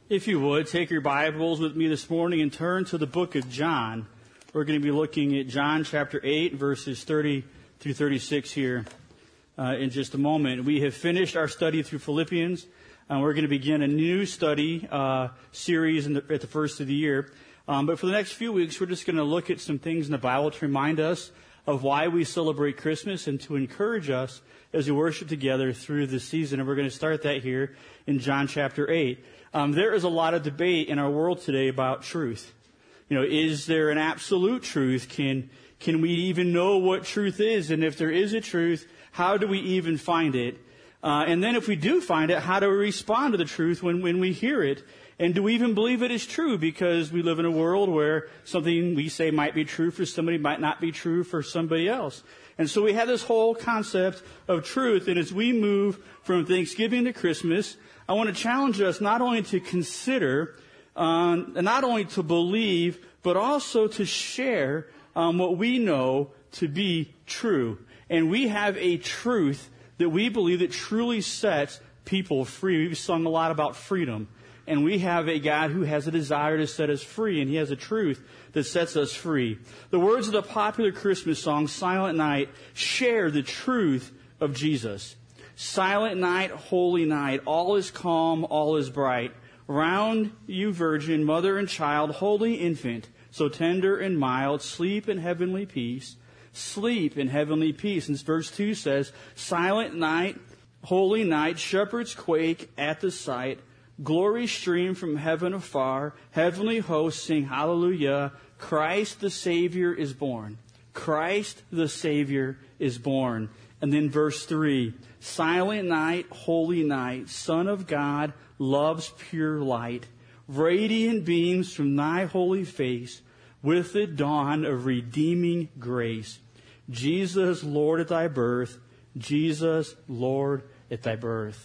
If you would, take your Bibles with me this morning and turn to the book of John. We're going to be looking at John chapter 8, verses 30 through 36 here in just a moment. We have finished our study through Philippians, and we're going to begin a new study series at the first of the year. But for the next few weeks, we're just going to look at some things in the Bible to remind us of why we celebrate Christmas and to encourage us as we worship together through this season. And we're going to start that here in John chapter 8. There is a lot of debate in our world today about truth. You know, is there an absolute truth? Can we even know what truth is? And if there is a truth, how do we even find it? And then if we do find it, how do we respond to the truth when we hear it? And do we even believe it is true? Because we live in a world where something we say might be true for somebody might not be true for somebody else. And so we have this whole concept of truth. And as we move from Thanksgiving to Christmas, I want to challenge us not only to consider, not only to believe, but also to share what we know to be true. And we have a truth that we believe that truly sets people free. We've sung a lot about freedom. And we have a God who has a desire to set us free, and He has a truth that sets us free. The words of the popular Christmas song, Silent Night, share the truth of Jesus. Silent night, holy night, all is calm, all is bright. Round you, virgin, mother and child, holy infant, so tender and mild, sleep in heavenly peace. Sleep in heavenly peace. And verse 2 says, Silent night, holy night, shepherds quake at the sight. Glory stream from heaven afar. Heavenly hosts sing hallelujah. Christ the Savior is born. Christ the Savior is born. And then verse 3. Silent night, holy night, Son of God, love's pure light. Radiant beams from thy holy face with the dawn of redeeming grace. Jesus, Lord at thy birth. Jesus, Lord at thy birth.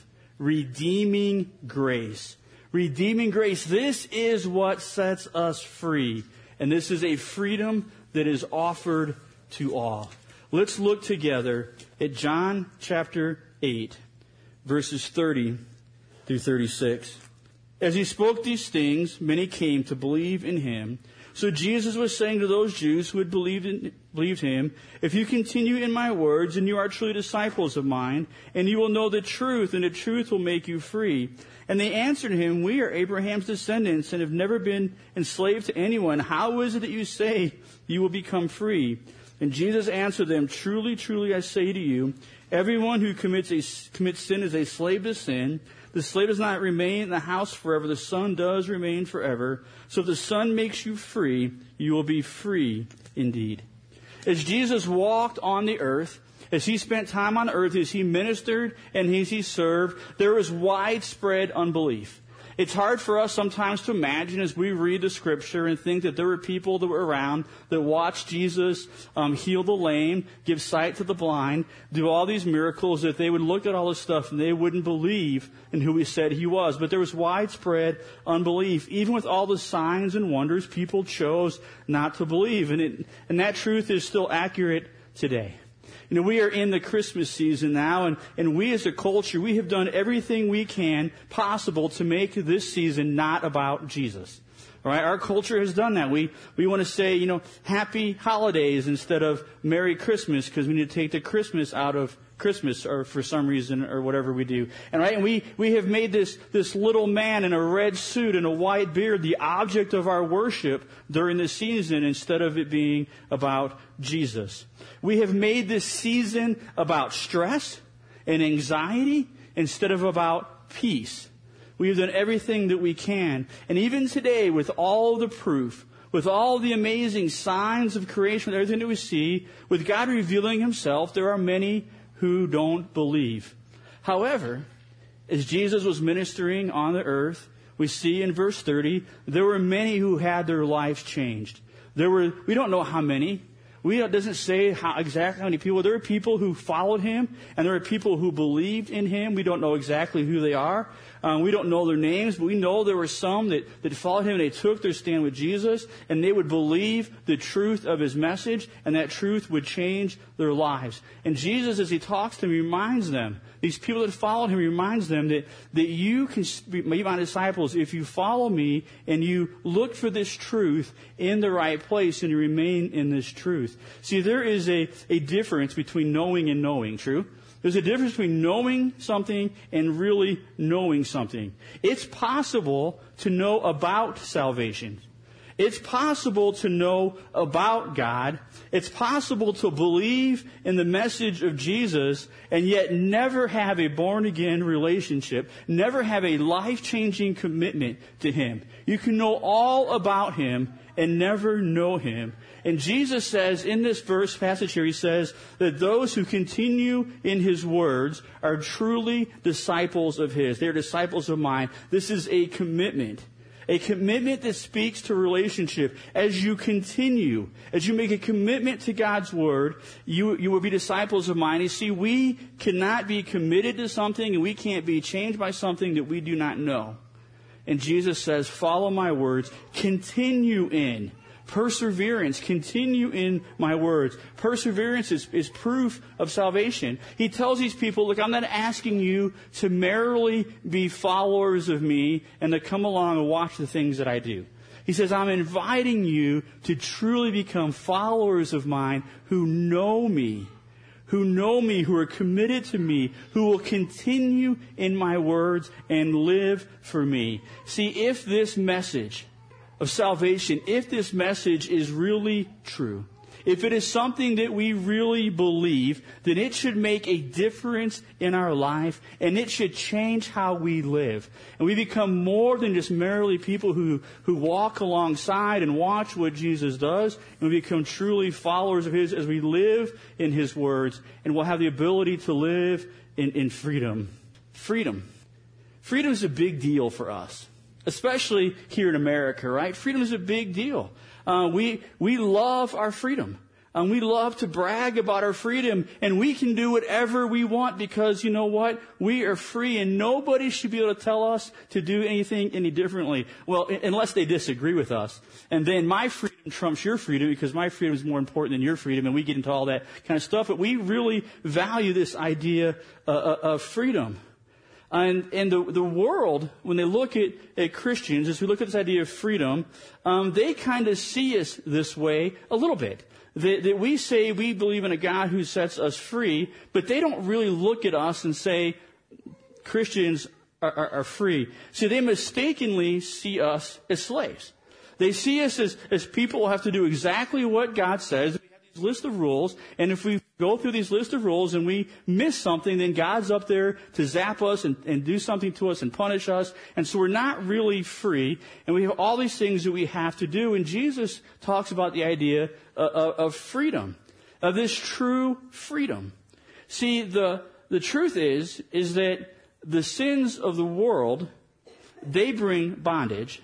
Redeeming grace. Redeeming grace. This is what sets us free. And this is a freedom that is offered to all. Let's look together at John chapter 8, verses 30 through 36. As He spoke these things, many came to believe in Him. So Jesus was saying to those Jews who had believed Him, if you continue in my words, and you are truly disciples of mine, and you will know the truth, and the truth will make you free. And they answered Him, we are Abraham's descendants, and have never been enslaved to anyone. How is it that you say you will become free? And Jesus answered them, truly, truly, I say to you, everyone who commits sin is a slave to sin. The slave does not remain in the house forever. The Son does remain forever. So if the Son makes you free, you will be free indeed. As Jesus walked on the earth, as He spent time on earth, as He ministered and as He served, there was widespread unbelief. It's hard for us sometimes to imagine as we read the Scripture and think that there were people that were around that watched Jesus heal the lame, give sight to the blind, do all these miracles, that they would look at all this stuff and they wouldn't believe in who He said He was. But there was widespread unbelief. Even with all the signs and wonders, people chose not to believe. And that truth is still accurate today. You know, we are in the Christmas season now, and we as a culture, we have done everything we can possible to make this season not about Jesus. All right? Our culture has done that. We want to say, you know, happy holidays instead of Merry Christmas, because we need to take the Christmas out of Christmas, or for some reason, or whatever we do. And we have made this little man in a red suit and a white beard the object of our worship during this season, instead of it being about Jesus. We have made this season about stress and anxiety instead of about peace. We have done everything that we can. And even today, with all the proof, with all the amazing signs of creation, with everything that we see, with God revealing Himself, there are many who don't believe. However, as Jesus was ministering on the earth, we see in verse 30, there were many who had their lives changed. We don't know how many. It doesn't say exactly how many people. There are people who followed him, and there are people who believed in him. We don't know exactly who they are. We don't know their names, but we know there were some that followed him, and they took their stand with Jesus, and they would believe the truth of his message, and that truth would change their lives. And Jesus, as he talks to them, reminds them, these people that followed him, reminds them that you can be my disciples if you follow me and you look for this truth in the right place and you remain in this truth. See, there is a difference between knowing and knowing, true? There's a difference between knowing something and really knowing something. It's possible to know about salvation. It's possible to know about God. It's possible to believe in the message of Jesus and yet never have a born-again relationship, never have a life-changing commitment to him. You can know all about him and never know him. And Jesus says in this verse passage here, he says that those who continue in his words are truly disciples of his. They're disciples of mine. This is a commitment. A commitment that speaks to relationship. As you continue, as you make a commitment to God's Word, you will be disciples of mine. You see, we cannot be committed to something and we can't be changed by something that we do not know. And Jesus says, follow my words, continue in. Perseverance, continue in my words. Perseverance is proof of salvation. He tells these people, look, I'm not asking you to merely be followers of me and to come along and watch the things that I do. He says, I'm inviting you to truly become followers of mine who know me, who are committed to me, who will continue in my words and live for me. See, if this message of salvation, if this message is really true, if it is something that we really believe, then it should make a difference in our life and it should change how we live. And we become more than just merely people who walk alongside and watch what Jesus does, and we become truly followers of his as we live in his words, and we'll have the ability to live in freedom. Freedom is a big deal for us. Especially here in America, right? Freedom is a big deal. We love our freedom. We love to brag about our freedom, and we can do whatever we want because, you know what? We are free, and nobody should be able to tell us to do anything any differently. Well, unless they disagree with us. And then my freedom trumps your freedom because my freedom is more important than your freedom, and we get into all that kind of stuff. But we really value this idea of freedom. And the world, when they look at Christians, as we look at this idea of freedom, they kind of see us this way a little bit. That we say we believe in a God who sets us free, but they don't really look at us and say Christians are free. See, they mistakenly see us as slaves. They see us as people who have to do exactly what God says. List of rules, and if we go through these list of rules and we miss something, then God's up there to zap us and do something to us and punish us, and so we're not really free, and we have all these things that we have to do, and Jesus talks about the idea of freedom, of this true freedom. See, the truth is that the sins of the world, they bring bondage,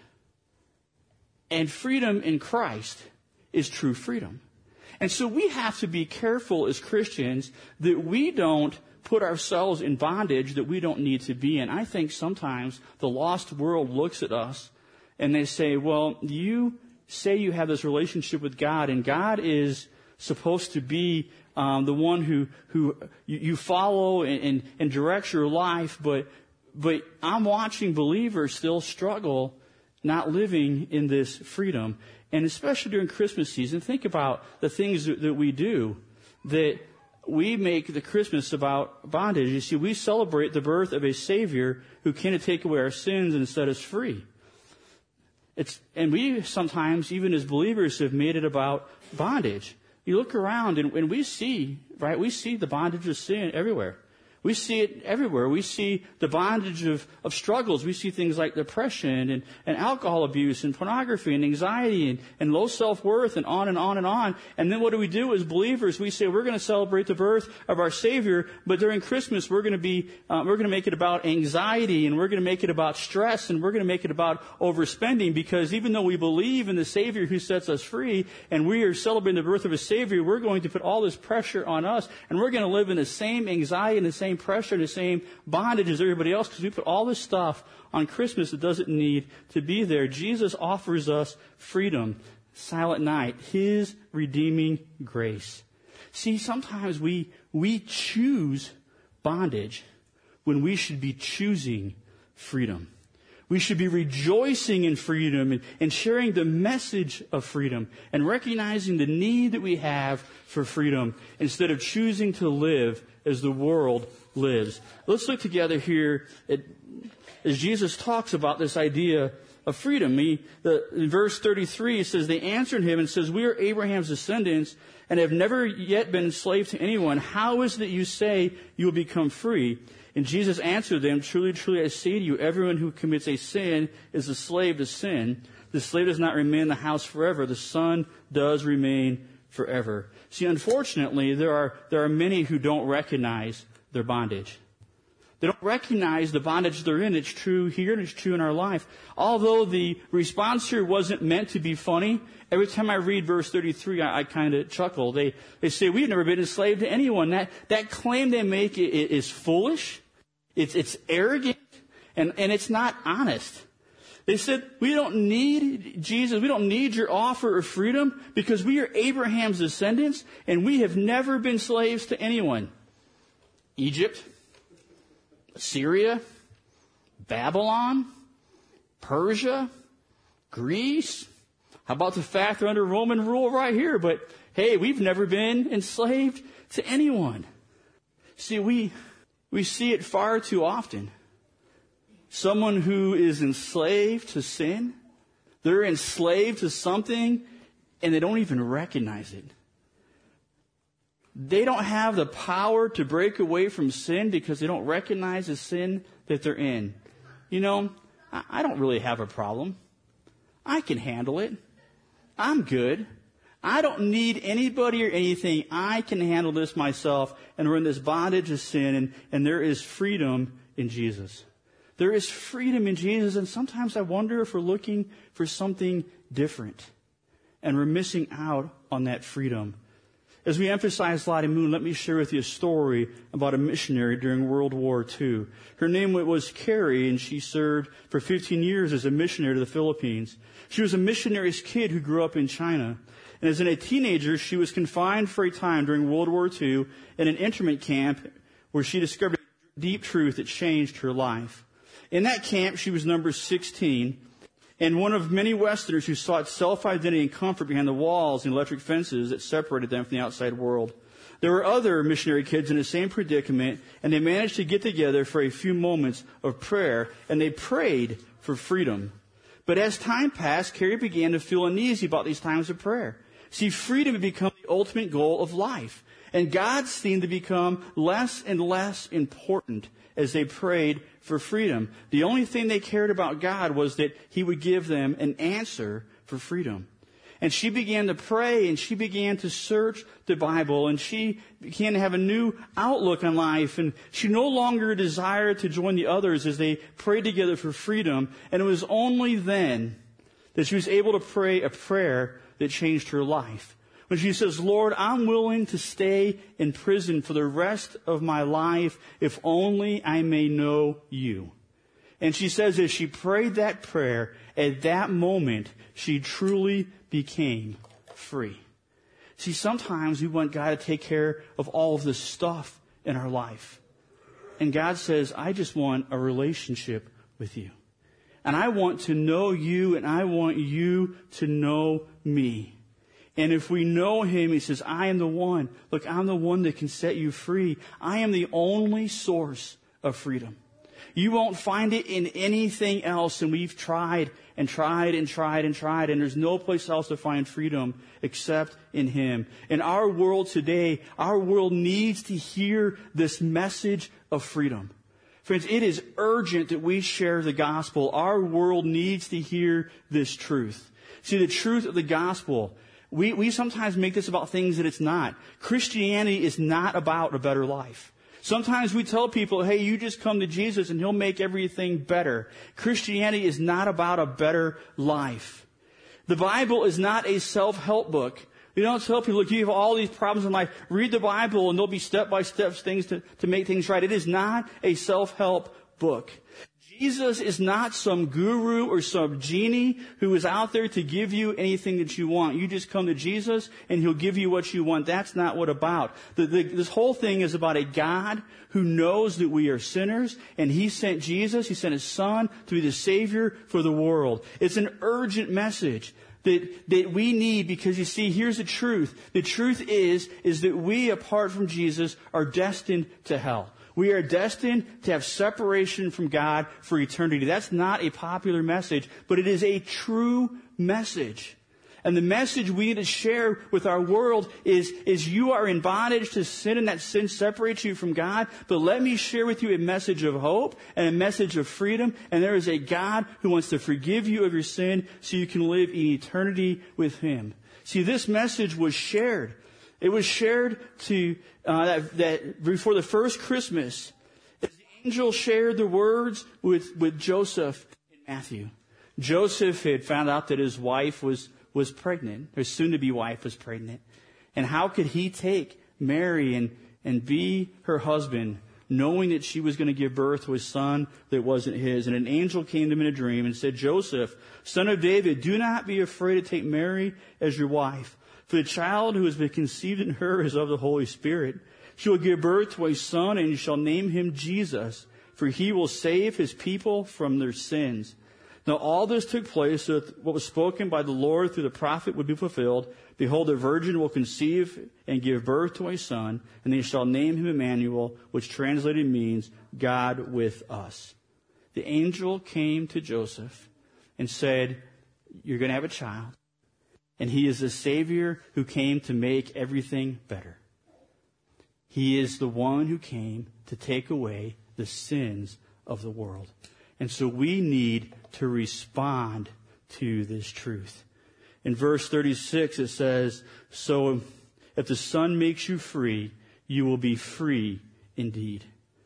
and freedom in Christ is true freedom. And so we have to be careful as Christians that we don't put ourselves in bondage that we don't need to be in. I think sometimes the lost world looks at us and they say, well, you say you have this relationship with God, and God is supposed to be the one who you follow and directs your life, but I'm watching believers still struggle not living in this freedom. And especially during Christmas season, think about the things that we do, that we make the Christmas about bondage. You see, we celebrate the birth of a Savior who came to take away our sins and set us free. And we sometimes, even as believers, have made it about bondage. You look around and we see, right, we see the bondage of sin everywhere. We see it everywhere. We see the bondage of struggles. We see things like depression and alcohol abuse and pornography and anxiety and low self-worth and on and on and on. And then what do we do as believers? We say we're going to celebrate the birth of our Savior, but during Christmas we're going to make it about anxiety, and we're going to make it about stress, and we're going to make it about overspending, because even though we believe in the Savior who sets us free and we are celebrating the birth of a Savior, we're going to put all this pressure on us, and we're going to live in the same anxiety and the same pressure and the same bondage as everybody else, because we put all this stuff on Christmas that doesn't need to be there. Jesus offers us freedom, Silent Night, His redeeming grace. See, sometimes we choose bondage when we should be choosing freedom. We should be rejoicing in freedom and sharing the message of freedom and recognizing the need that we have for freedom instead of choosing to live as the world lives. Let's look together here as Jesus talks about this idea of freedom. In verse 33, it says, they answered him and says, we are Abraham's descendants and have never yet been enslaved to anyone. How is it that you say you will become free? And Jesus answered them, truly, truly, I say to you, everyone who commits a sin is a slave to sin. The slave does not remain in the house forever. The son does remain forever. See, unfortunately, there are many who don't recognize their bondage. They don't recognize the bondage they're in. It's true here and it's true in our life. Although the response here wasn't meant to be funny, every time I read verse 33, I kind of chuckle. They say, we've never been enslaved to anyone. That claim they make is foolish. It's arrogant, and it's not honest. They said, we don't need Jesus, we don't need your offer of freedom because we are Abraham's descendants and we have never been slaves to anyone. Egypt, Syria, Babylon, Persia, Greece. How about the fact they're under Roman rule right here? But hey, we've never been enslaved to anyone. See, we see it far too often. Someone who is enslaved to sin, they're enslaved to something, and they don't even recognize it. They don't have the power to break away from sin because they don't recognize the sin that they're in. You know, I don't really have a problem. I can handle it. I'm good. I don't need anybody or anything. I can handle this myself. And we're in this bondage of sin, and there is freedom in Jesus. There is freedom in Jesus, and sometimes I wonder if we're looking for something different, and we're missing out on that freedom. As we emphasize Lottie Moon, let me share with you a story about a missionary during World War II. Her name was Carrie, and she served for 15 years as a missionary to the Philippines. She was a missionary's kid who grew up in China. And as a teenager, she was confined for a time during World War II in an internment camp where she discovered a deep truth that changed her life. In that camp, she was number 16, and one of many Westerners who sought self-identity and comfort behind the walls and electric fences that separated them from the outside world. There were other missionary kids in the same predicament, and they managed to get together for a few moments of prayer, and they prayed for freedom. But as time passed, Carrie began to feel uneasy about these times of prayer. See, freedom had become the ultimate goal of life, and God seemed to become less and less important as they prayed for freedom. The only thing they cared about God was that He would give them an answer for freedom. And she began to pray, and she began to search the Bible, and she began to have a new outlook on life, and she no longer desired to join the others as they prayed together for freedom. And it was only then that she was able to pray a prayer that changed her life. When she says, Lord, I'm willing to stay in prison for the rest of my life if only I may know you. And she says as she prayed that prayer, at that moment, she truly became free. See, sometimes we want God to take care of all of this stuff in our life. And God says, I just want a relationship with you. And I want to know you, and I want you to know me. And if we know Him, He says, I am the one. Look, I'm the one that can set you free. I am the only source of freedom. You won't find it in anything else. And we've tried and tried and tried and tried. And there's no place else to find freedom except in Him. In our world today, our world needs to hear this message of freedom. Friends, it is urgent that we share the gospel. Our world needs to hear this truth. See, the truth of the gospel, we sometimes make this about things that it's not. Christianity is not about a better life. Sometimes we tell people, hey, you just come to Jesus and He'll make everything better. Christianity is not about a better life. The Bible is not a self-help book. We don't tell people, look, you have all these problems in life. Read the Bible and there'll be step-by-step things to make things right. It is not a self-help book. Jesus is not some guru or some genie who is out there to give you anything that you want. You just come to Jesus and He'll give you what you want. That's not what about. This whole thing is about a God who knows that we are sinners, and He sent Jesus, He sent His Son to be the Savior for the world. It's an urgent message that we need, because you see, here's the truth. The truth is that we, apart from Jesus, are destined to hell. We are destined to have separation from God for eternity. That's not a popular message, but it is a true message. And the message we need to share with our world is you are in bondage to sin, and that sin separates you from God. But let me share with you a message of hope and a message of freedom. And there is a God who wants to forgive you of your sin so you can live in eternity with Him. See, this message was shared. It was shared to that before the first Christmas, as the angel shared the words with Joseph in Matthew. Joseph had found out that his wife was pregnant, his soon-to-be wife was pregnant. And how could he take Mary and be her husband, knowing that she was going to give birth to a son that wasn't his? And an angel came to him in a dream and said, Joseph, son of David, do not be afraid to take Mary as your wife. For the child who has been conceived in her is of the Holy Spirit. She will give birth to a son, and you shall name him Jesus, for he will save his people from their sins. Now all this took place so that what was spoken by the Lord through the prophet would be fulfilled. Behold, the virgin will conceive and give birth to a son, and they shall name him Emmanuel, which translated means God with us. The angel came to Joseph and said, you're going to have a child. And He is the Savior who came to make everything better. He is the one who came to take away the sins of the world. And so we need to respond to this truth. In verse 36 it says, so if the Son makes you free, you will be free indeed.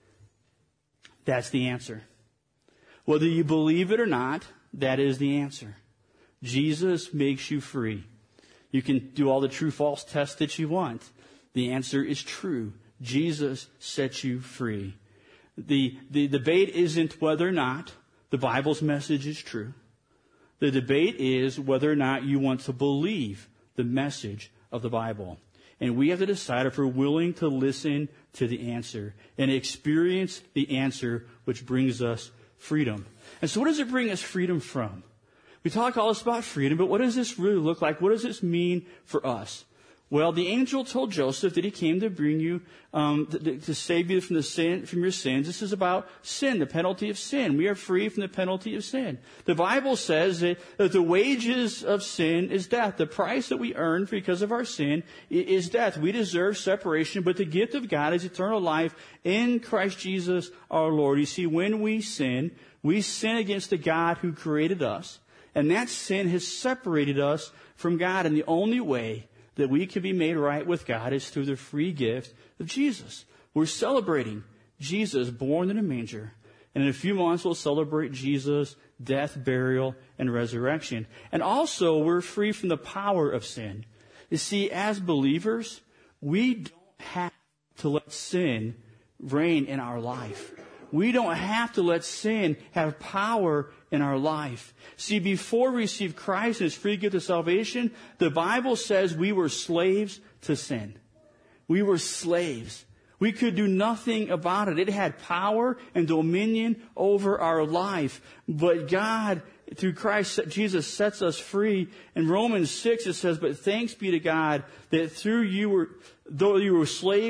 That's the answer. Whether you believe it or not, that is the answer. Jesus makes you free. You can do all the true-false tests that you want. The answer is true. Jesus sets you free. The debate isn't whether or not the Bible's message is true. The debate is whether or not you want to believe the message of the Bible. And we have to decide if we're willing to listen to the answer and experience the answer, which brings us freedom. And so what does it bring us freedom from? We talk all this about freedom, but what does this really look like? What does this mean for us? Well, the angel told Joseph that he came to bring you, to save you from your sins. This is about sin, the penalty of sin. We are free from the penalty of sin. The Bible says that the wages of sin is death. The price that we earn because of our sin is death. We deserve separation, but the gift of God is eternal life in Christ Jesus our Lord. You see, when we sin against the God who created us. And that sin has separated us from God. And the only way that we can be made right with God is through the free gift of Jesus. We're celebrating Jesus born in a manger. And in a few months, we'll celebrate Jesus' death, burial, and resurrection. And also, we're free from the power of sin. You see, as believers, we don't have to let sin reign in our life. We don't have to let sin have power in our life. See, before we receive Christ and His free gift of salvation, the Bible says we were slaves to sin. We were slaves. We could do nothing about it. It had power and dominion over our life. But God, through Christ, Jesus sets us free. In Romans 6 it says, but thanks be to God that through though you were slaves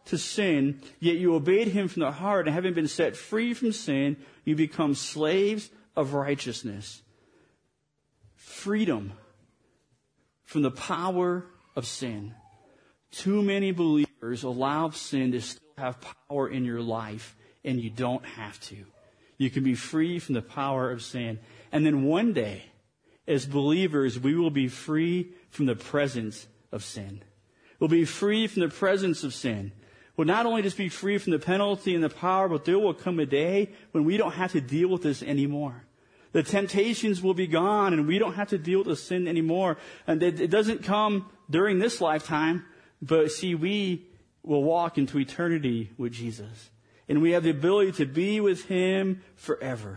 to sin, yet you obeyed him from the heart, and having been set free from sin, you become slaves of righteousness. Freedom from the power of sin. Too many believers allow sin to still have power in your life, and you don't have to. You can be free from the power of sin. And then one day, as believers, we will be free from the presence of sin. We'll be free from the presence of sin. We'll not only just be free from the penalty and the power, but there will come a day when we don't have to deal with this anymore. The temptations will be gone, and we don't have to deal with the sin anymore. And it doesn't come during this lifetime, but see, we will walk into eternity with Jesus. And we have the ability to be with him forever.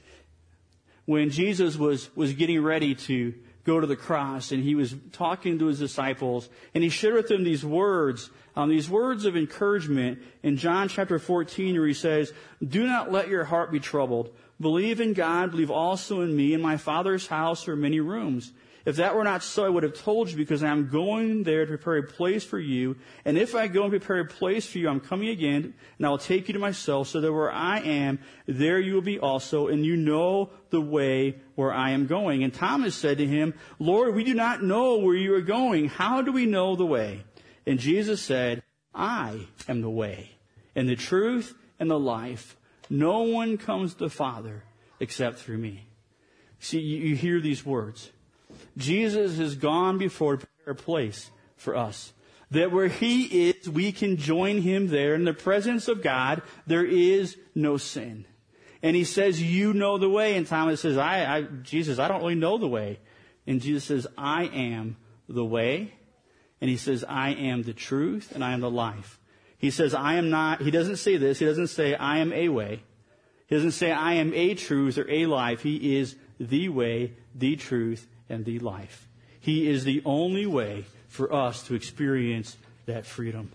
When Jesus was getting ready to go to the cross, and he was talking to his disciples, and he shared with them these words of encouragement in John chapter 14, where he says, "Do not let your heart be troubled. Believe in God, believe also in me. In my Father's house are many rooms. If that were not so, I would have told you, because I am going there to prepare a place for you. And if I go and prepare a place for you, I'm coming again, and I will take you to myself, so that where I am, there you will be also, and you know the way where I am going." And Thomas said to him, "Lord, we do not know where you are going. How do we know the way?" And Jesus said, "I am the way, and the truth, and the life. No one comes to the Father except through me." See, you hear these words. Jesus has gone before to prepare a place for us. That where he is, we can join him there. In the presence of God, there is no sin. And he says, "You know the way." And Thomas says, Jesus, I don't really know the way. And Jesus says, "I am the way." And he says, "I am the truth, and I am the life." He says, "I am not," he doesn't say this, he doesn't say, "I am a way." He doesn't say, "I am a truth," or a life. He is the way, the truth, and the life. He is the only way for us to experience that freedom.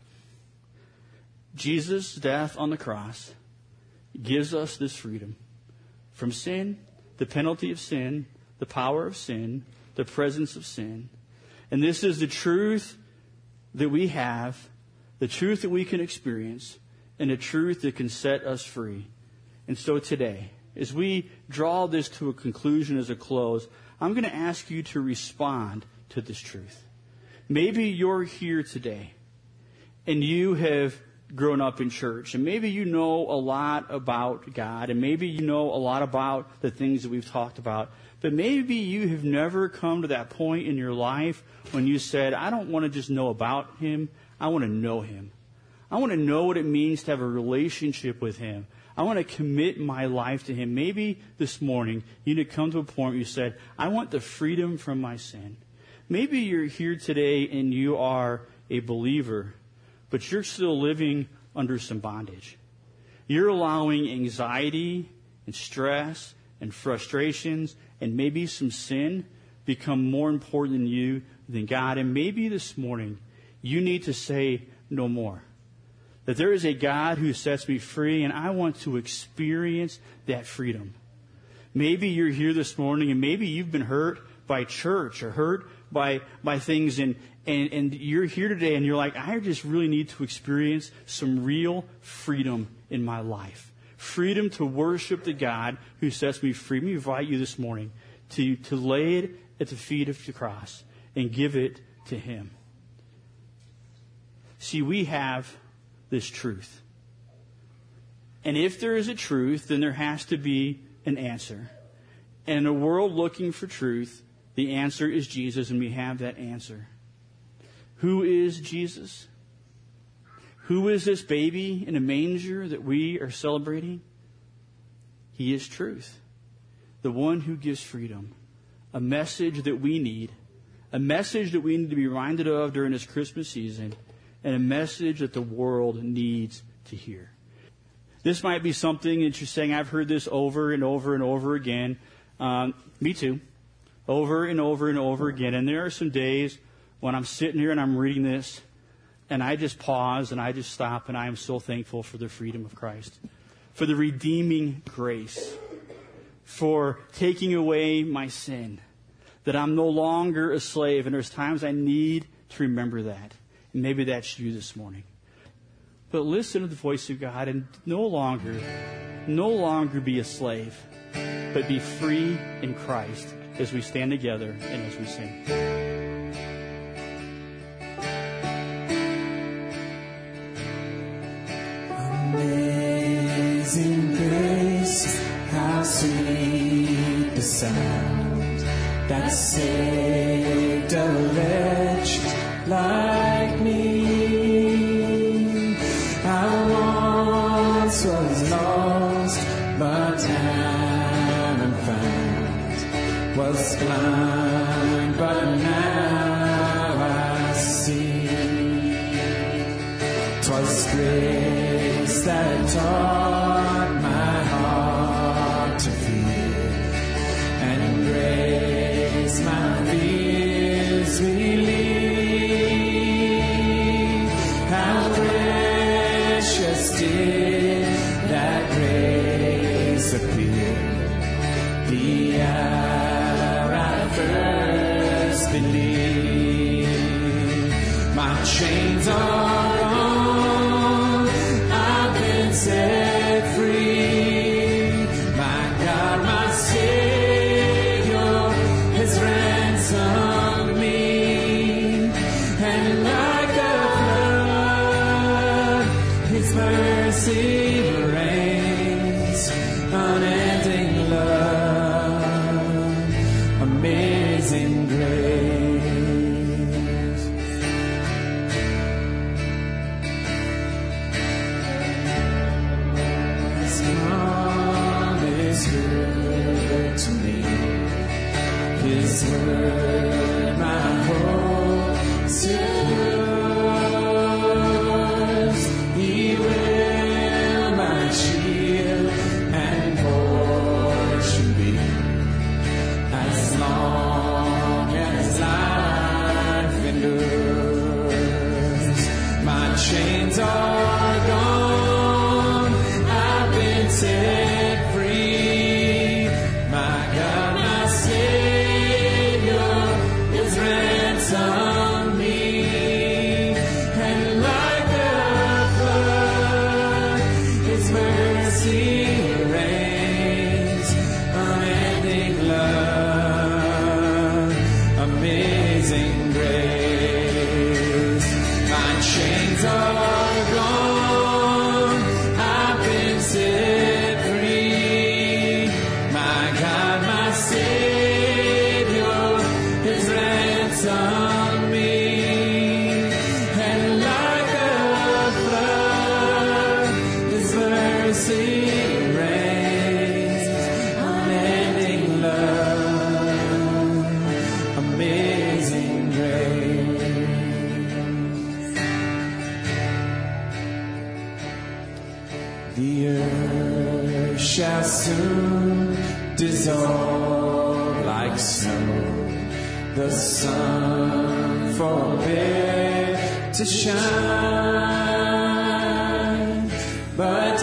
Jesus' death on the cross gives us this freedom from sin, the penalty of sin, the power of sin, the presence of sin. And this is the truth that we have, the truth that we can experience, and the truth that can set us free. And so today, as we draw this to a conclusion, as a close, I'm going to ask you to respond to this truth. Maybe you're here today and you have grown up in church, and maybe you know a lot about God, and maybe you know a lot about the things that we've talked about, but maybe you have never come to that point in your life when you said, "I don't want to just know about him, I want to know him. I want to know what it means to have a relationship with him. I want to commit my life to him." Maybe this morning you need to come to a point where you said, "I want the freedom from my sin." Maybe you're here today and you are a believer, but you're still living under some bondage. You're allowing anxiety and stress and frustrations and maybe some sin become more important than you than God. And maybe this morning you need to say no more. That there is a God who sets me free, and I want to experience that freedom. Maybe you're here this morning, and maybe you've been hurt by church or hurt by things, and you're here today, and you're like, "I just really need to experience some real freedom in my life. Freedom to worship the God who sets me free." Let me invite you this morning to lay it at the feet of the cross and give it to him. See, we have this truth. And if there is a truth, then there has to be an answer. And in a world looking for truth, the answer is Jesus, and we have that answer. Who is Jesus? Who is this baby in a manger that we are celebrating? He is truth, the one who gives freedom, a message that we need, a message that we need to be reminded of during this Christmas season, and a message that the world needs to hear. This might be something that you're saying, "I've heard this over and over and over again." Me too. Over and over and over again. And there are some days when I'm sitting here and I'm reading this, and I just pause and I just stop, and I am so thankful for the freedom of Christ, for the redeeming grace, for taking away my sin, that I'm no longer a slave. And there's times I need to remember that. And maybe that's you this morning. but listen to the voice of God and no longer be a slave, but be free in Christ as we stand together and as we sing. Amazing grace, how sweet the sound that saved a wretch like me. I once was lost, but now I'm found. Was blind, but now I see. 'Twas grace that taught my heart to fear, and grace my fears relieved. How precious did that grace appear, the hour I first believed. My chains are gone, I've been set free. My God, my Savior has ransomed me, and like a flood, His mercy reigns, unending love, amazing grace. His promise good to me, His word my hope secures. He will my shield and portion be, as long as life endures. My chains are gone, I've been set free. My God, my Savior is ransomed me, and like a flood, His mercy reigns, unending love, amazing grace. My chains are gone, I've been set free. My God, my Savior has ransomed me, and like a flood, His mercy reigns, unending love, amazing grace. The earth shall soon dissolve like snow, the sun forbid to shine, but